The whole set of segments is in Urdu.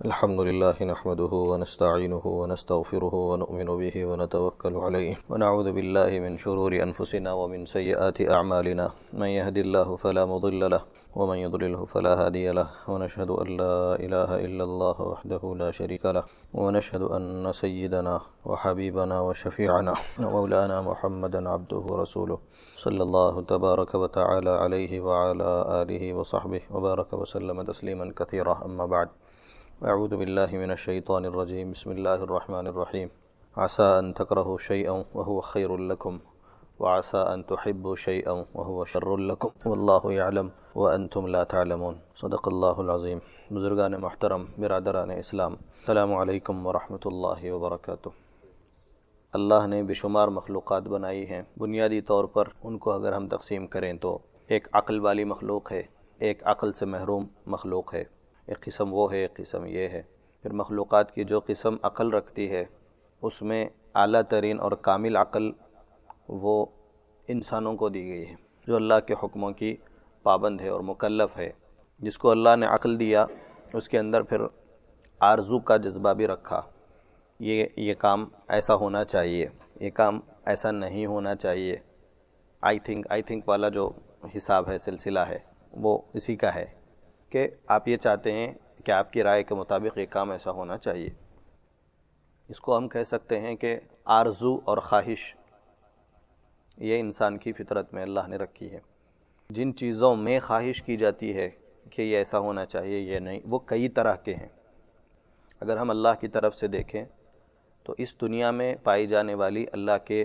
الحمد لله نحمده ونستعينه ونستغفره ونؤمن به ونتوكل عليه ونعوذ بالله من شرور أنفسنا ومن سيئات أعمالنا من يهد الله فلا مضل له ومن يضلله فلا هادي له ونشهد أن لا إله إلا الله وحده لا شريك له ونشهد أن سيدنا وحبيبنا وشفيعنا ومولانا محمدا عبده ورسوله صلى الله تبارك وتعالى عليه وعلى آله وصحبه وبارك وسلم تسليما كثيرا. أما بعد، اعوذ باللہ من الشیطان الرجیم. بسم اللہ الرحمن الرحیم. عسى ان تکرہوا شیئا وهو خیر لکم وعسى ان تحبوا شیئا وهو شر لکم واللہ یعلم وانتم لا تعلمون. صدق اللہ العظیم. بزرگان محترم، برادران اسلام، السلام علیکم ورحمۃ اللہ وبرکاتہ. اللہ نے بے شمار مخلوقات بنائی ہیں. بنیادی طور پر ان کو اگر ہم تقسیم کریں تو ایک عقل والی مخلوق ہے، ایک عقل سے محروم مخلوق ہے. ایک قسم وہ ہے، ایک قسم یہ ہے. پھر مخلوقات کی جو قسم عقل رکھتی ہے اس میں اعلیٰ ترین اور کامل عقل وہ انسانوں کو دی گئی ہے، جو اللہ کے حکموں کی پابند ہے اور مکلف ہے. جس کو اللہ نے عقل دیا اس کے اندر پھر آرزو کا جذبہ بھی رکھا. یہ کام ایسا ہونا چاہیے، یہ کام ایسا نہیں ہونا چاہیے. آئی تھنک والا جو حساب ہے، سلسلہ ہے، وہ اسی کا ہے کہ آپ یہ چاہتے ہیں کہ آپ کی رائے کے مطابق یہ کام ایسا ہونا چاہیے. اس کو ہم کہہ سکتے ہیں کہ آرزو اور خواہش یہ انسان کی فطرت میں اللہ نے رکھی ہے. جن چیزوں میں خواہش کی جاتی ہے کہ یہ ایسا ہونا چاہیے، یہ نہیں، وہ کئی طرح کے ہیں. اگر ہم اللہ کی طرف سے دیکھیں تو اس دنیا میں پائی جانے والی اللہ کے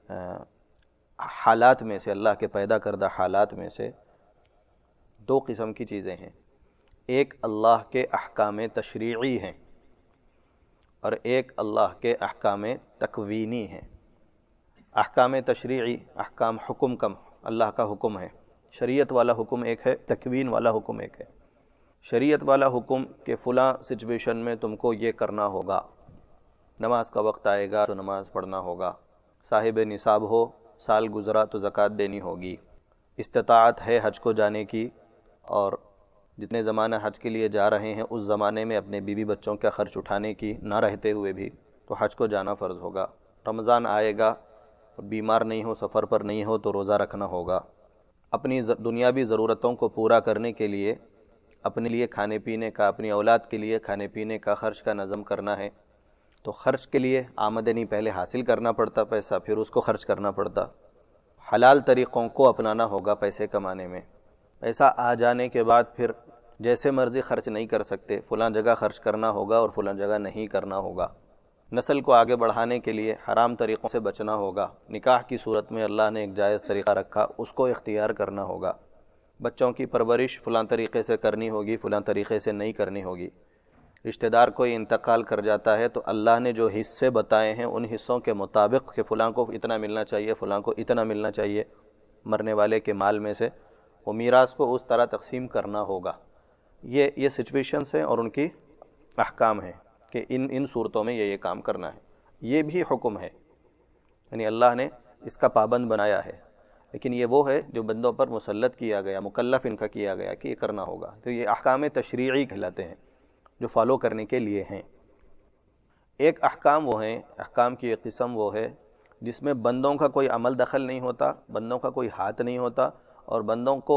حالات میں سے، اللہ کے پیدا کردہ حالات میں سے دو قسم کی چیزیں ہیں. ایک اللہ کے احکام تشریعی ہیں اور ایک اللہ کے احکام تکوینی ہیں. احکام تشریعی، احکام حکم کم، اللہ کا حکم ہے. شریعت والا حکم ایک ہے، تکوین والا حکم ایک ہے. شریعت والا حکم کہ فلاں سچویشن میں تم کو یہ کرنا ہوگا، نماز کا وقت آئے گا تو نماز پڑھنا ہوگا، صاحب نصاب ہو، سال گزرا تو زکوٰۃ دینی ہوگی، استطاعت ہے حج کو جانے کی، اور جتنے زمانہ حج کے لیے جا رہے ہیں اس زمانے میں اپنے بیوی بچوں کا خرچ اٹھانے کی نہ رہتے ہوئے بھی تو حج کو جانا فرض ہوگا. رمضان آئے گا، بیمار نہیں ہو، سفر پر نہیں ہو تو روزہ رکھنا ہوگا. اپنی دنیاوی ضرورتوں کو پورا کرنے کے لیے اپنے لیے کھانے پینے کا، اپنی اولاد کے لیے کھانے پینے کا خرچ کا نظم کرنا ہے تو خرچ کے لیے آمدنی پہلے حاصل کرنا پڑتا پیسہ، پھر اس کو خرچ کرنا پڑتا. حلال طریقوں کو اپنانا ہوگا پیسے کمانے میں. پیسہ آ جانے کے بعد پھر جیسے مرضی خرچ نہیں کر سکتے، فلاں جگہ خرچ کرنا ہوگا اور فلاں جگہ نہیں کرنا ہوگا. نسل کو آگے بڑھانے کے لیے حرام طریقوں سے بچنا ہوگا. نکاح کی صورت میں اللہ نے ایک جائز طریقہ رکھا، اس کو اختیار کرنا ہوگا. بچوں کی پرورش فلاں طریقے سے کرنی ہوگی، فلاں طریقے سے نہیں کرنی ہوگی. رشتہ دار کوئی انتقال کر جاتا ہے تو اللہ نے جو حصے بتائے ہیں ان حصوں کے مطابق کہ فلاں کو اتنا ملنا چاہیے، فلاں کو اتنا ملنا چاہیے مرنے والے کے مال میں سے، وہ میراث کو اس طرح تقسیم کرنا ہوگا. یہ سچویشنز ہیں اور ان کی احکام ہیں کہ ان صورتوں میں یہ کام کرنا ہے. یہ بھی حکم ہے، یعنی اللہ نے اس کا پابند بنایا ہے، لیکن یہ وہ ہے جو بندوں پر مسلط کیا گیا، مکلف ان کا کیا گیا کہ یہ کرنا ہوگا. تو یہ احکام تشریعی کہلاتے ہیں جو فالو کرنے کے لیے ہیں. ایک احکام وہ ہیں، احکام کی ایک قسم وہ ہے جس میں بندوں کا کوئی عمل دخل نہیں ہوتا، بندوں کا کوئی ہاتھ نہیں ہوتا، اور بندوں کو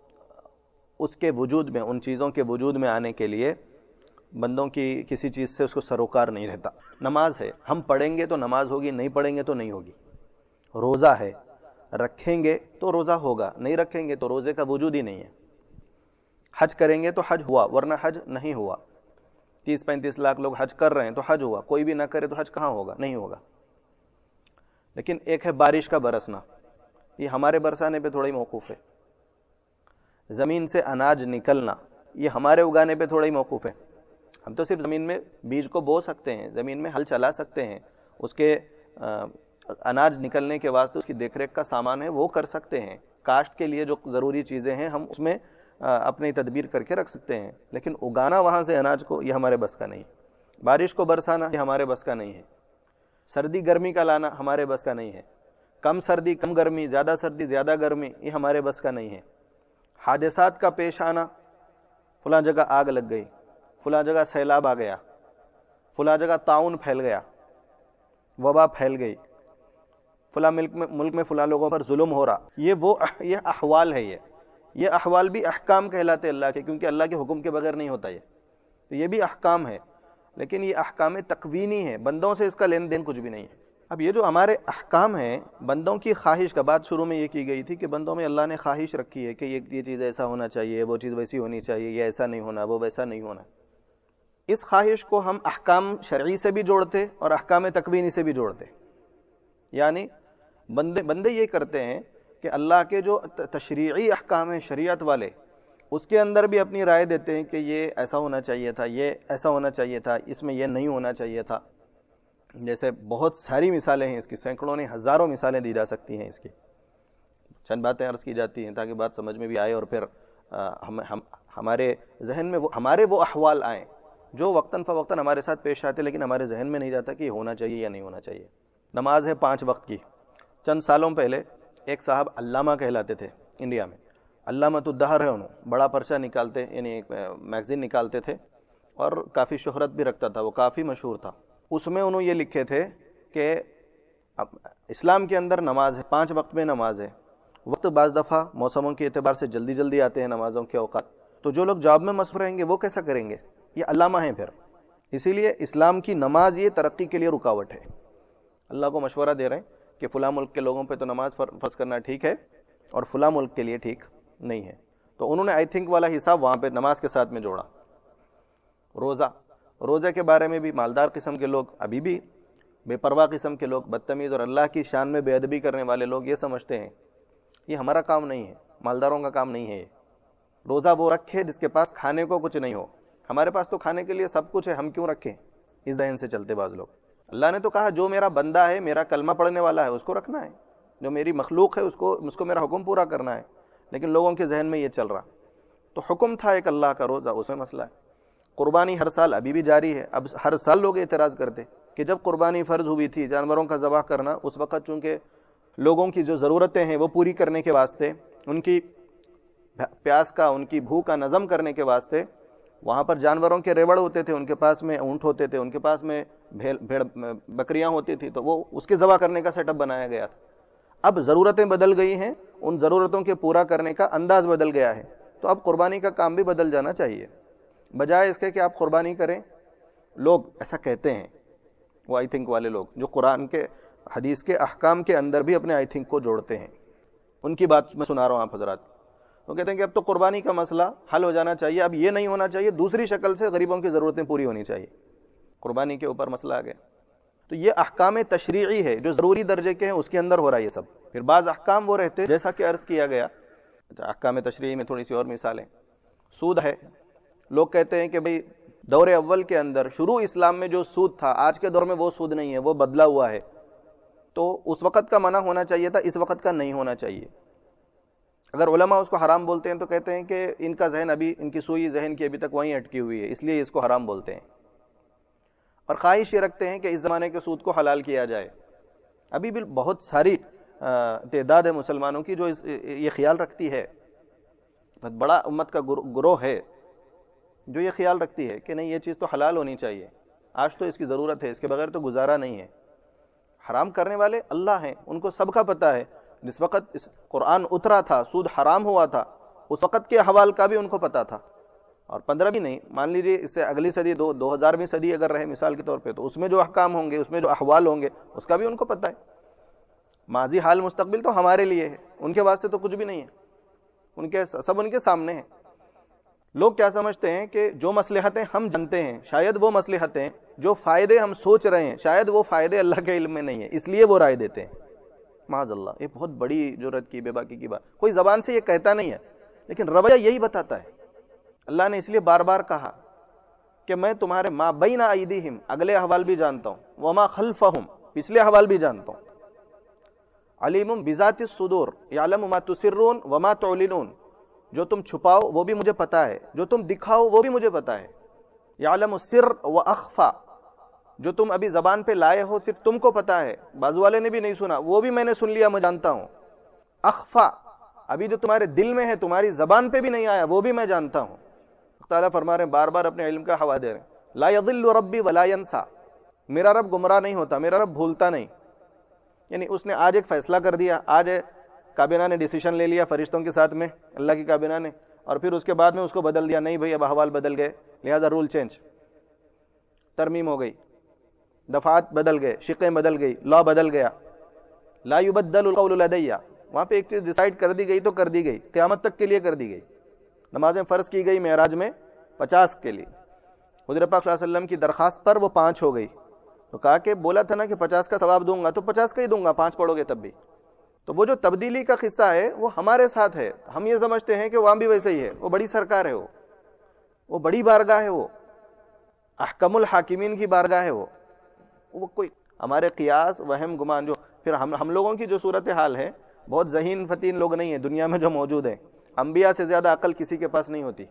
اس کے وجود میں، ان چیزوں کے وجود میں آنے کے لیے بندوں کی کسی چیز سے اس کو سروکار نہیں رہتا. نماز ہے، ہم پڑھیں گے تو نماز ہوگی، نہیں پڑھیں گے تو نہیں ہوگی. روزہ ہے، رکھیں گے تو روزہ ہوگا، نہیں رکھیں گے تو روزے کا وجود ہی نہیں ہے. حج کریں گے تو حج ہوا، ورنہ حج نہیں ہوا. 30-35 لاکھ لوگ حج کر رہے ہیں تو حج ہوا، کوئی بھی نہ کرے تو حج کہاں ہوگا؟ نہیں ہوگا. لیکن ایک ہے بارش کا برسنا، یہ ہمارے برسانے پہ تھوڑا ہی موقوف ہے. زمین سے اناج نکلنا یہ ہمارے اگانے پہ تھوڑا ہی موقوف ہے. ہم تو صرف زمین میں بیج کو بو سکتے ہیں، زمین میں ہل چلا سکتے ہیں، اس کے اناج نکلنے کے واسطے اس کی دیکھ ریکھ کا سامان ہے وہ کر سکتے ہیں. کاشت کے لیے جو ضروری چیزیں ہیں ہم اس میں اپنی تدبیر کر کے رکھ سکتے ہیں، لیکن اگانا وہاں سے اناج کو یہ ہمارے بس کا نہیں. بارش کو برسانا یہ ہمارے بس کا نہیں ہے. سردی گرمی کا لانا ہمارے بس کا نہیں ہے. کم سردی کم گرمی، زیادہ سردی زیادہ گرمی یہ ہمارے بس کا نہیں ہے. حادثات کا پیش آنا، فلاں جگہ آگ لگ گئی، فلاں جگہ سیلاب آ گیا، فلاں جگہ طاعون پھیل گیا، وبا پھیل گئی، فلاں ملک میں فلاں لوگوں پر ظلم ہو رہا، یہ احوال ہے، یہ احوال بھی احکام کہلاتے اللہ کے، کیونکہ اللہ کے حکم کے بغیر نہیں ہوتا یہ، تو یہ بھی احکام ہے، لیکن یہ احکام تکوینی ہے، بندوں سے اس کا لین دین کچھ بھی نہیں ہے۔ اب یہ جو ہمارے احکام ہیں، بندوں کی خواہش کا، بات شروع میں یہ کی گئی تھی کہ بندوں میں اللہ نے خواہش رکھی ہے کہ یہ چیز ایسا ہونا چاہیے، وہ چیز ویسی ہونی چاہیے، یہ ایسا نہیں ہونا، وہ ویسا نہیں ہونا۔ اس خواہش کو ہم احکام شرعی سے بھی جوڑتے اور احکام تکوینی سے بھی جوڑتے، یعنی بندے یہ کرتے ہیں کہ اللہ کے جو تشریعی احکام ہیں شریعت والے، اس کے اندر بھی اپنی رائے دیتے ہیں کہ یہ ایسا ہونا چاہیے تھا، یہ ایسا ہونا چاہیے تھا، اس میں یہ نہیں ہونا چاہیے تھا۔ جیسے بہت ساری مثالیں ہیں اس کی، سینکڑوں نے ہزاروں مثالیں دی جا سکتی ہیں اس کی، چند باتیں عرض کی جاتی ہیں تاکہ بات سمجھ میں بھی آئے، اور پھر ہمارے ذہن میں ہمارے وہ احوال آئیں جو وقتاً فوقتاً ہمارے ساتھ پیش آتے لیکن ہمارے ذہن میں نہیں جاتا کہ یہ ہونا چاہیے یا نہیں ہونا چاہیے۔ نماز ہے 5 وقت کی۔ چند سالوں پہلے ایک صاحب علامہ کہلاتے تھے انڈیا میں، علامۃ الدہر ہے، انہوں بڑا پرچہ نکالتے، یعنی ایک میگزین نکالتے تھے اور کافی شہرت بھی رکھتا تھا، وہ کافی مشہور تھا۔ اس میں انہوں یہ لکھے تھے کہ اسلام کے اندر نماز ہے، 5 وقت میں نماز ہے، وقت بعض دفعہ موسموں کے اعتبار سے جلدی جلدی آتے ہیں نمازوں کے اوقات، تو جو لوگ جاب میں مصروف رہیں گے وہ کیسا کریں گے؟ یہ علامہ ہیں پھر، اسی لیے اسلام کی نماز یہ ترقی کے لیے رکاوٹ ہے۔ اللہ کو مشورہ دے رہے ہیں کہ فلاں ملک کے لوگوں پہ تو نماز فرض کرنا ٹھیک ہے اور فلاں ملک کے لیے ٹھیک نہیں ہے، تو انہوں نے آئی تھنک والا حساب وہاں پہ نماز کے ساتھ میں جوڑا۔ روزہ کے بارے میں بھی مالدار قسم کے لوگ، ابھی بھی بے پرواہ قسم کے لوگ، بدتمیز اور اللہ کی شان میں بے ادبی کرنے والے لوگ یہ سمجھتے ہیں یہ ہمارا کام نہیں ہے، مالداروں کا کام نہیں ہے یہ، روزہ وہ رکھے جس کے پاس کھانے کو کچھ نہیں ہو، ہمارے پاس تو کھانے کے لیے سب کچھ ہے، ہم کیوں رکھیں؟ اس ذہن سے چلتے بعض لوگ۔ اللہ نے تو کہا جو میرا بندہ ہے، میرا کلمہ پڑھنے والا ہے، اس کو رکھنا ہے، جو میری مخلوق ہے اس کو میرا حکم پورا کرنا ہے، لیکن لوگوں کے ذہن میں یہ چل رہا۔ تو حکم تھا ایک اللہ کا روزہ، اس میں مسئلہ ہے۔ قربانی ہر سال ابھی بھی جاری ہے، اب ہر سال لوگ اعتراض کرتے کہ جب قربانی فرض ہوئی تھی جانوروں کا ذبح کرنا، اس وقت چونکہ لوگوں کی جو ضرورتیں ہیں وہ پوری کرنے کے واسطے، ان کی پیاس کا، ان کی بھوک کا نظم کرنے کے واسطے وہاں پر جانوروں کے ریوڑ ہوتے تھے، ان کے پاس میں اونٹ ہوتے تھے، ان کے پاس میں بھیڑ بکریاں ہوتی تھی، تو وہ اس کے ذبح کرنے کا سیٹ اپ بنایا گیا تھا۔ اب ضرورتیں بدل گئی ہیں، ان ضرورتوں کے پورا کرنے کا انداز بدل گیا ہے، تو اب قربانی کا کام بھی بدل جانا چاہیے، بجائے اس کے کہ آپ قربانی کریں۔ لوگ ایسا کہتے ہیں، وہ آئی تھنک والے لوگ جو قرآن کے حدیث کے احکام کے اندر بھی اپنے آئی تھنک کو جوڑتے ہیں، ان کی بات میں سنا رہا ہوں آپ حضرات۔ وہ کہتے ہیں کہ اب تو قربانی کا مسئلہ حل ہو جانا چاہیے، اب یہ نہیں ہونا چاہیے، دوسری شکل سے غریبوں کی ضرورتیں پوری ہونی چاہیے، قربانی کے اوپر مسئلہ آ گیا۔ تو یہ احکام تشریعی ہے جو ضروری درجے کے ہیں، اس کے اندر ہو رہا ہے یہ سب۔ پھر بعض احکام وہ رہتے جیسا کہ عرض کیا گیا، احکام تشریعی میں تھوڑی سی اور مثالیں، سود ہے۔ لوگ کہتے ہیں کہ بھئی دور اول کے اندر شروع اسلام میں جو سود تھا، آج کے دور میں وہ سود نہیں ہے، وہ بدلا ہوا ہے، تو اس وقت کا منع ہونا چاہیے تھا، اس وقت کا نہیں ہونا چاہیے۔ اگر علماء اس کو حرام بولتے ہیں تو کہتے ہیں کہ ان کا ذہن ابھی، ان کی سوئی ذہن کی ابھی تک وہیں اٹکی ہوئی ہے، اس لیے اس کو حرام بولتے ہیں، اور خواہش یہ رکھتے ہیں کہ اس زمانے کے سود کو حلال کیا جائے۔ ابھی بھی بہت ساری تعداد ہے مسلمانوں کی جو یہ خیال رکھتی ہے، بڑا امت کا گروہ ہے جو یہ خیال رکھتی ہے کہ نہیں یہ چیز تو حلال ہونی چاہیے، آج تو اس کی ضرورت ہے، اس کے بغیر تو گزارا نہیں ہے۔ حرام کرنے والے اللہ ہیں، ان کو سب کا پتہ ہے، جس وقت اس قرآن اترا تھا، سود حرام ہوا تھا، اس وقت کے احوال کا بھی ان کو پتہ تھا، اور 15 بھی نہیں، مان لیجئے اس سے اگلی صدی 2000ویں صدی اگر رہے مثال کے طور پہ، تو اس میں جو احکام ہوں گے، اس میں جو احوال ہوں گے، اس کا بھی ان کو پتہ ہے۔ ماضی، حال، مستقبل تو ہمارے لیے ہے، ان کے واسطے تو کچھ بھی نہیں ہے، سب ان کے سامنے ہیں۔ لوگ کیا سمجھتے ہیں کہ جو مصلحتیں ہم جانتے ہیں، شاید وہ مصلحتیں، جو فائدے ہم سوچ رہے ہیں، شاید وہ فائدے اللہ کے علم میں نہیں ہیں، اس لیے وہ رائے دیتے ہیں۔ معاذ اللہ، یہ بہت بڑی جرات کی، بے باکی کی بات، کوئی زبان سے یہ کہتا نہیں ہے، لیکن رویہ یہی بتاتا ہے۔ اللہ نے اس لیے بار بار کہا کہ میں تمہارے ما بین ایدیہم، اگلے احوال بھی جانتا ہوں، وما خلفہم، پچھلے احوال بھی جانتا ہوں، علیم بذات الصدور، یعلم ما تسرون وما تعلنون، جو تم چھپاؤ وہ بھی مجھے پتا ہے، جو تم دکھاؤ وہ بھی مجھے پتا ہے، یعلم السر واخفا، جو تم ابھی زبان پہ لائے ہو صرف تم کو پتا ہے، بازو والے نے بھی نہیں سنا، وہ بھی میں نے سن لیا، میں جانتا ہوں۔ اخفا، ابھی جو تمہارے دل میں ہے، تمہاری زبان پہ بھی نہیں آیا، وہ بھی میں جانتا ہوں۔ تعالیٰ فرما رہے ہیں، بار بار اپنے علم کا حوالہ دے رہے ہیں، لا یضل ربی ولا ینسا، میرا رب گمراہ نہیں ہوتا، میرا رب بھولتا نہیں. یعنی اس نے آج ایک فیصلہ کر دیا، آج کابینہ نے ڈیسیشن لے لیا فرشتوں کے ساتھ میں، اللہ کی کابینہ نے، اور پھر اس کے بعد میں اس کو بدل دیا، نہیں بھائی اب احوال بدل گئے لہذا رول چینج، ترمیم ہو گئی، دفعات بدل گئے، شقیں بدل گئی، لا بدل گیا. لا یبدل القول لدی، وہاں پہ ایک چیز ڈیسائیڈ کر دی گئی تو کر دی گئی، قیامت تک کے لیے کر دی گئی. نمازیں فرض کی گئی معراج میں 50 کے لیے، حضور پاک صلی اللہ علیہ وسلم کی درخواست پر وہ 5 ہو گئی. تو کہا کہ بولا تھا نا کہ 50 کا ثواب دوں گا تو 50 کا ہی دوں گا، 5 پڑھو گے تب بھی. تو وہ جو تبدیلی کا قصہ ہے وہ ہمارے ساتھ ہے. ہم یہ سمجھتے ہیں کہ وہاں بھی ویسے ہی ہے، وہ بڑی سرکار ہے، وہ بڑی بارگاہ ہے، وہ احکم الحاکمین کی بارگاہ ہے. وہ کوئی ہمارے قیاس وہم گمان جو پھر ہم لوگوں کی جو صورتحال ہے، بہت ذہین فتین لوگ نہیں ہیں دنیا میں جو موجود ہیں، انبیاء سے زیادہ عقل کسی کے پاس نہیں ہوتی.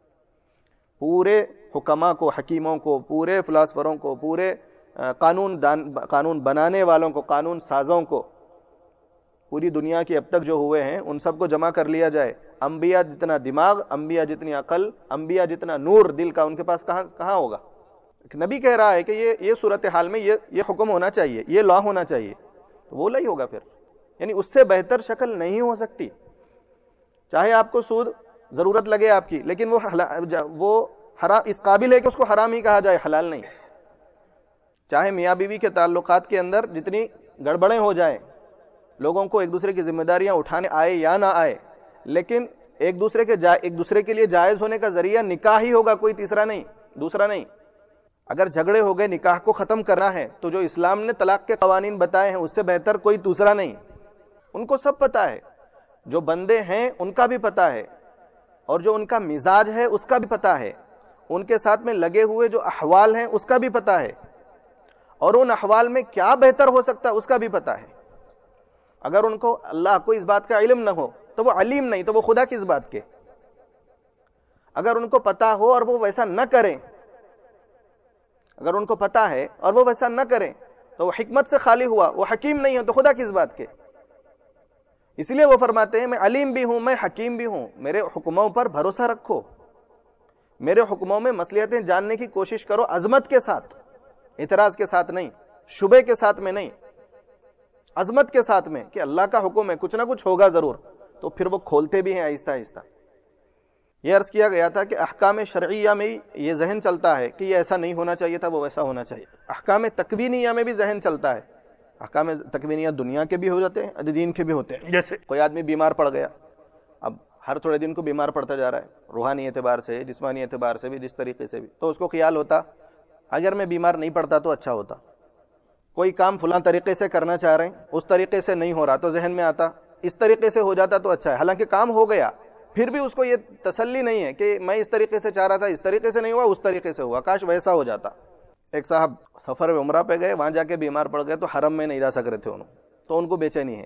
پورے حکماء کو، حکیموں کو، پورے فلاسفروں کو، پورے قانون بنانے والوں کو، قانون سازوں کو، پوری دنیا کی اب تک جو ہوئے ہیں ان سب کو جمع کر لیا جائے، انبیاء جتنا دماغ، انبیاء جتنی عقل، انبیاء جتنا نور دل کا ان کے پاس کہاں ہوگا. نبی کہہ رہا ہے کہ یہ صورتحال میں یہ حکم ہونا چاہیے، یہ لا ہونا چاہیے، تو وہ لا ہی ہوگا پھر. یعنی اس سے بہتر شکل نہیں ہو سکتی. چاہے آپ کو سود ضرورت لگے آپ کی، لیکن وہ حرام اس قابل ہے کہ اس کو حرام ہی کہا جائے، حلال نہیں. چاہے میاں بیوی کے تعلقات کے اندر جتنی گڑبڑیں ہو جائیں، لوگوں کو ایک دوسرے کی ذمہ داریاں اٹھانے آئے یا نہ آئے، لیکن ایک دوسرے کے لیے جائز ہونے کا ذریعہ نکاح ہی ہوگا، کوئی تیسرا نہیں، دوسرا نہیں. اگر جھگڑے ہو گئے، نکاح کو ختم کرنا ہے تو جو اسلام نے طلاق کے قوانین بتائے ہیں اس سے بہتر کوئی دوسرا نہیں. ان کو سب پتا ہے، جو بندے ہیں ان کا بھی پتا ہے، اور جو ان کا مزاج ہے اس کا بھی پتا ہے، ان کے ساتھ میں لگے ہوئے جو احوال ہیں اس کا بھی پتا ہے، اور ان احوال میں کیا بہتر ہو سکتا ہے اس کا بھی پتا ہے. اگر ان کو اللہ کو اس بات کا علم نہ ہو تو وہ علیم نہیں، تو وہ خدا کس بات کے. اگر ان کو پتا ہو اور وہ ویسا نہ کریں، اگر ان کو پتا ہے اور وہ ویسا نہ کریں تو وہ حکمت سے خالی ہوا، وہ حکیم نہیں ہو تو خدا کس بات کے. اس لیے وہ فرماتے ہیں میں علیم بھی ہوں، میں حکیم بھی ہوں، میرے حکموں پر بھروسہ رکھو، میرے حکموں میں مصلحتیں جاننے کی کوشش کرو، عظمت کے ساتھ، اعتراض کے ساتھ نہیں، شبے کے ساتھ میں نہیں، عظمت کے ساتھ میں کہ اللہ کا حکم ہے، کچھ نہ کچھ ہوگا ضرور. تو پھر وہ کھولتے بھی ہیں آہستہ آہستہ. یہ عرض کیا گیا تھا کہ احکام شرعیہ میں یہ ذہن چلتا ہے کہ یہ ایسا نہیں ہونا چاہیے تھا، وہ ویسا ہونا چاہیے. احکام تکوینیہ میں بھی ذہن چلتا ہے. احکام تکوینیہ دنیا کے بھی ہو جاتے ہیں، دین کے بھی ہوتے ہیں. جیسے کوئی آدمی بیمار پڑ گیا، اب ہر تھوڑے دن کو بیمار پڑتا جا رہا ہے، روحانی اعتبار سے، جسمانی اعتبار سے بھی، جس طریقے سے بھی، تو اس کو خیال ہوتا اگر میں بیمار نہیں پڑتا تو اچھا ہوتا. کوئی کام فلاں طریقے سے کرنا چاہ رہے ہیں، اس طریقے سے نہیں ہو رہا تو ذہن میں آتا اس طریقے سے ہو جاتا تو اچھا ہے. حالانکہ کام ہو گیا، پھر بھی اس کو یہ تسلی نہیں ہے کہ میں اس طریقے سے چاہ رہا تھا، اس طریقے سے نہیں ہوا، اس طریقے سے ہوا، کاش ویسا ہو جاتا. ایک صاحب سفر عمرہ پہ گئے، وہاں جا کے بیمار پڑ گئے تو حرم میں نہیں رہ سک رہے تھے تو ان کو بے چینی ہے،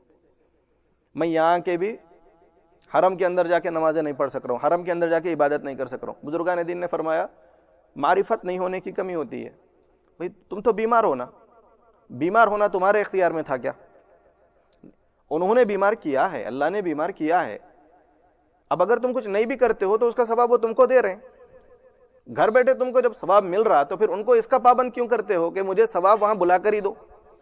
میں یہاں کے بھی حرم کے اندر جا کے نمازیں نہیں پڑھ سک رہا ہوں، حرم کے اندر جا کے عبادت نہیں کر سک رہا ہوں. بزرگان دین نے فرمایا معرفت نہیں ہونے کی کمی ہوتی ہے. بھئی تم تو بیمار ہو نا، بیمار ہونا تمہارے اختیار میں تھا کیا؟ انہوں نے بیمار کیا ہے، اللہ نے بیمار کیا ہے. اب اگر تم کچھ نہیں بھی کرتے ہو تو اس کا ثواب وہ تم کو دے رہے ہیں. گھر بیٹھے تم کو جب ثواب مل رہا تو پھر ان کو اس کا پابند کیوں کرتے ہو کہ مجھے ثواب وہاں بلا کر ہی دو؟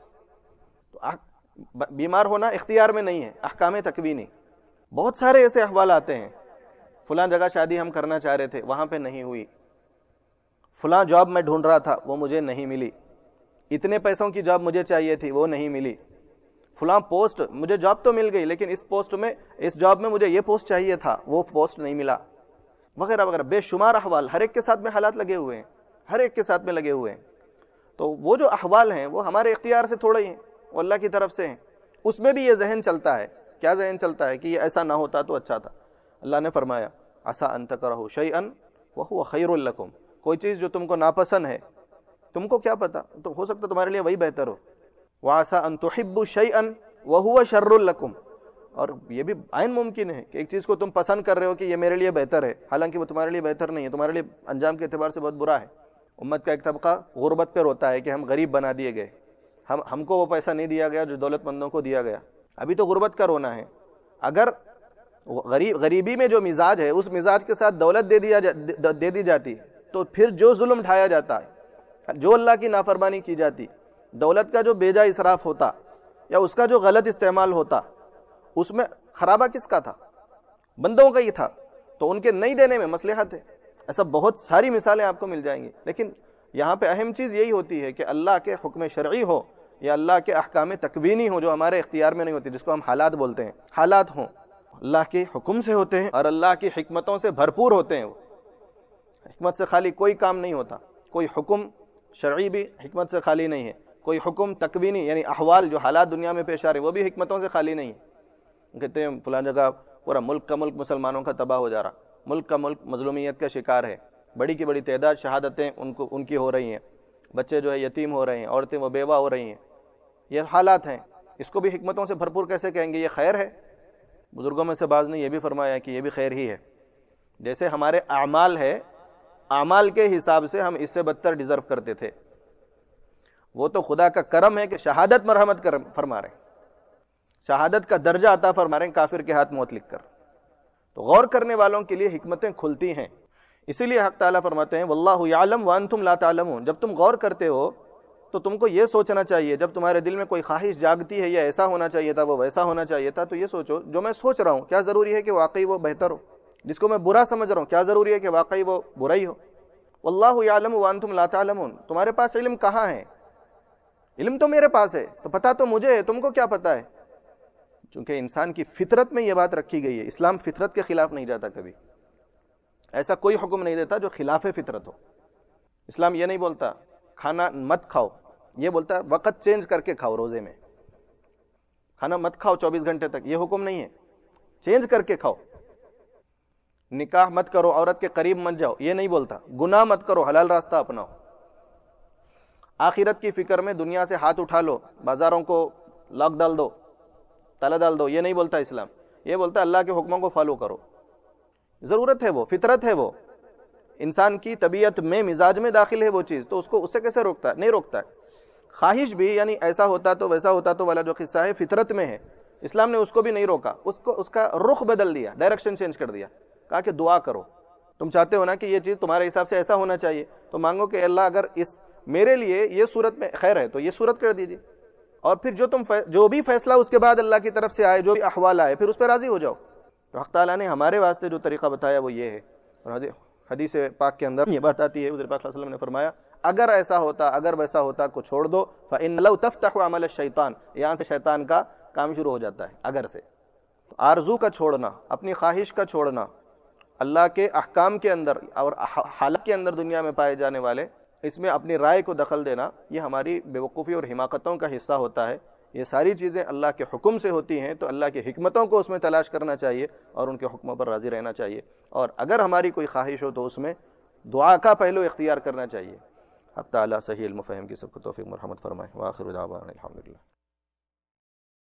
تو بیمار ہونا اختیار میں نہیں ہے. احکام تکوینی بہت سارے ایسے احوال آتے ہیں، فلاں جگہ شادی ہم کرنا چاہ رہے تھے، وہاں پہ نہیں ہوئی، فلاں جاب میں ڈھونڈ رہا تھا وہ مجھے نہیں ملی، اتنے پیسوں کی جاب مجھے چاہیے تھی وہ نہیں ملی، فلاں پوسٹ مجھے جاب تو مل گئی لیکن اس جاب میں مجھے یہ پوسٹ چاہیے تھا، وہ پوسٹ نہیں ملا، وغیرہ وغیرہ. بے شمار احوال ہر ایک کے ساتھ میں حالات لگے ہوئے ہیں، ہر ایک کے ساتھ میں لگے ہوئے ہیں. تو وہ جو احوال ہیں وہ ہمارے اختیار سے تھوڑے ہی ہیں، وہ اللہ کی طرف سے ہیں. اس میں بھی یہ ذہن چلتا ہے. کیا ذہن چلتا ہے کہ یہ ایسا نہ ہوتا تو اچھا تھا. اللہ نے فرمایا عسیٰ ان تکرہوا شیئا وہو خیر لکم، کوئی چیز جو تم کو ناپسند ہے، تم کو کیا پتا، تو ہو سکتا تمہارے لیے وہی بہتر ہو. وعسیٰ ان تحبوا شیئا وہو شر لکم، اور یہ بھی عین ممکن ہے کہ ایک چیز کو تم پسند کر رہے ہو کہ یہ میرے لیے بہتر ہے، حالانکہ وہ تمہارے لیے بہتر نہیں ہے، تمہارے لیے انجام کے اعتبار سے بہت برا ہے. امت کا ایک طبقہ غربت پہ روتا ہے کہ ہم غریب بنا دیے گئے، ہم کو وہ پیسہ نہیں دیا گیا جو دولت مندوں کو دیا گیا. ابھی تو غربت کا رونا ہے. اگر غریبی میں جو مزاج ہے اس مزاج کے ساتھ دولت دے دی جاتی تو پھر جو ظلم ڈھایا جاتا ہے، جو اللہ کی نافرمانی کی جاتی، دولت کا جو بیجا اسراف ہوتا یا اس کا جو غلط استعمال ہوتا، اس میں خرابہ کس کا تھا؟ بندوں کا ہی تھا، تو ان کے نہیں دینے میں مصلحت ہے۔ ایسا بہت ساری مثالیں آپ کو مل جائیں گی، لیکن یہاں پہ اہم چیز یہی ہوتی ہے کہ اللہ کے حکم شرعی ہو یا اللہ کے احکام تکوینی ہو جو ہمارے اختیار میں نہیں ہوتی، جس کو ہم حالات بولتے ہیں، حالات ہوں اللہ کے حکم سے ہوتے ہیں اور اللہ کی حکمتوں سے بھرپور ہوتے ہیں۔ وہ حکمت سے خالی کوئی کام نہیں ہوتا، کوئی حکم شرعی بھی حکمت سے خالی نہیں ہے، کوئی حکم تکوینی یعنی احوال جو حالات دنیا میں پیش آ رہے وہ بھی حکمتوں سے خالی نہیں ہے۔ کہتے ہیں فلاں جگہ پورا ملک کا ملک مسلمانوں کا تباہ ہو جا رہا، ملک کا ملک مظلومیت کا شکار ہے، بڑی کی بڑی تعداد شہادتیں ان کی ہو رہی ہیں، بچے جو ہے یتیم ہو رہے ہیں، عورتیں وہ بیوہ ہو رہی ہیں، یہ حالات ہیں۔ اس کو بھی حکمتوں سے بھرپور کیسے کہیں گے؟ یہ خیر ہے۔ بزرگوں میں سے بعض نے یہ بھی فرمایا کہ یہ بھی خیر ہی ہے۔ جیسے ہمارے اعمال ہے، اعمال کے حساب سے ہم اس سے بدتر ڈیزرو کرتے تھے، وہ تو خدا کا کرم ہے کہ شہادت مرحمت فرما رہے ہیں، شہادت کا درجہ عطا فرما رہے ہیں کافر کے ہاتھ موت لکھ کر۔ تو غور کرنے والوں کے لیے حکمتیں کھلتی ہیں، اسی لیے حق تعالیٰ فرماتے ہیں واللہ یعلم وانتم لا تعلمون۔ جب تم غور کرتے ہو تو تم کو یہ سوچنا چاہیے، جب تمہارے دل میں کوئی خواہش جاگتی ہے، یہ ایسا ہونا چاہیے تھا، وہ ویسا ہونا چاہیے تھا، تو یہ سوچو جو میں سوچ رہا ہوں کیا ضروری ہے کہ واقعی وہ بہتر ہو؟ جس کو میں برا سمجھ رہا ہوں کیا ضروری ہے کہ واقعی وہ برا ہی ہو؟ واللہ یعلم وانتم لا تعلمون۔ تمہارے پاس علم کہاں ہے؟ علم تو میرے پاس ہے، تو پتہ تو مجھے ہے، تم کو کیا پتہ ہے؟ چونکہ انسان کی فطرت میں یہ بات رکھی گئی ہے، اسلام فطرت کے خلاف نہیں جاتا کبھی، ایسا کوئی حکم نہیں دیتا جو خلاف فطرت ہو۔ اسلام یہ نہیں بولتا کھانا مت کھاؤ، یہ بولتا وقت چینج کر کے کھاؤ، روزے میں کھانا مت کھاؤ 24 گھنٹے تک، یہ حکم نہیں ہے، چینج کر کے کھاؤ۔ نکاح مت کرو، عورت کے قریب مت جاؤ، یہ نہیں بولتا گناہ مت کرو، حلال راستہ اپناؤ۔ آخرت کی فکر میں دنیا سے ہاتھ اٹھا لو، بازاروں کو لاک ڈال دو، تالا ڈال دو، یہ نہیں بولتا اسلام، یہ بولتا اللہ کے حکموں کو فالو کرو۔ ضرورت ہے، وہ فطرت ہے، وہ انسان کی طبیعت میں مزاج میں داخل ہے وہ چیز، تو اس سے کیسے روکتا ہے؟ نہیں روکتا ہے۔ خواہش بھی یعنی ایسا ہوتا تو ویسا ہوتا تو والا جو قصہ ہے فطرت میں ہے، اسلام نے اس کو بھی نہیں روکا، اس کا رخ بدل دیا، ڈائریکشن چینج کر دیا، کہا کہ دعا کرو، تم چاہتے ہو نا کہ یہ چیز تمہارے حساب سے ایسا ہونا چاہیے، تو مانگو کہ اللہ اگر اس میرے لیے یہ صورت میں خیر ہے تو یہ صورت کر دیجیے، اور پھر جو بھی فیصلہ اس کے بعد اللہ کی طرف سے آئے، جو بھی احوال آئے، پھر اس پہ راضی ہو جاؤ۔ تو حق تعالیٰ نے ہمارے واسطے جو طریقہ بتایا وہ یہ ہے، اور حدیث پاک کے اندر یہ بات آتی ہے، حضور پاک صلی اللہ علیہ وسلم نے فرمایا اگر ایسا ہوتا، اگر ویسا ہوتا کو چھوڑ دو، فإن لو تفتح عمل الشیطان، یہاں سے شیطان کا کام شروع ہو جاتا ہے اگر سے۔ تو آرزو کا چھوڑنا، اپنی خواہش کا چھوڑنا، اللہ کے احکام کے اندر اور حالات کے اندر دنیا میں پائے جانے والے، اس میں اپنی رائے کو دخل دینا، یہ ہماری بے وقوفی اور حماقتوں کا حصہ ہوتا ہے۔ یہ ساری چیزیں اللہ کے حکم سے ہوتی ہیں، تو اللہ کی حکمتوں کو اس میں تلاش کرنا چاہیے اور ان کے حکموں پر راضی رہنا چاہیے، اور اگر ہماری کوئی خواہش ہو تو اس میں دعا کا پہلو اختیار کرنا چاہیے۔ حق تعالیٰ صحیح علم و فہم کی سب کو توفیق مرحمت فرمائے۔ وآخر دعوانا الحمدللہ۔